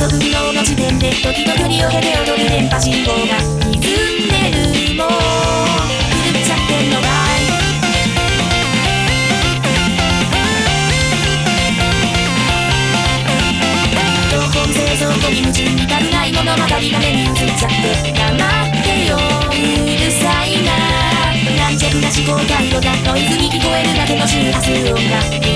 測不能の時点で時と距離を経て踊る電波信号が歪んでる。もう狂っちゃってんのかい。標本製造ゴミ夢中に足りない物語が目に映っちゃって黙ってようるさいな。軟弱な思考回路がノイズに聞こえるだけの周波数音が